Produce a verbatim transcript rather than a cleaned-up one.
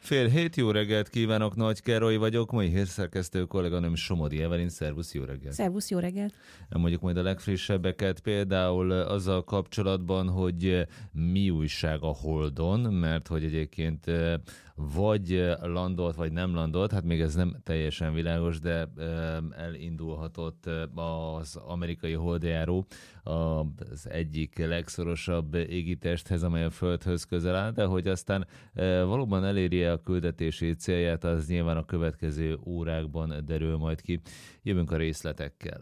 Fél hét, jó reggelt kívánok, Nagy Károly vagyok, mai hírszerkesztő kolléganőm Somodi Evelyn, szervusz, jó reggelt. Szervusz, jó reggelt. Mondjuk majd a legfrissebbeket, például azzal kapcsolatban, hogy mi újság a Holdon, mert hogy egyébként vagy landolt, vagy nem landolt, hát még ez nem teljesen világos, de elindulhatott az amerikai holdjáró az egyik legszorosabb égitesthez, amely a Földhöz közel áll, de hogy aztán valóban eléri a küldetési célját, az nyilván a következő órákban derül majd ki. Jövünk a részletekkel.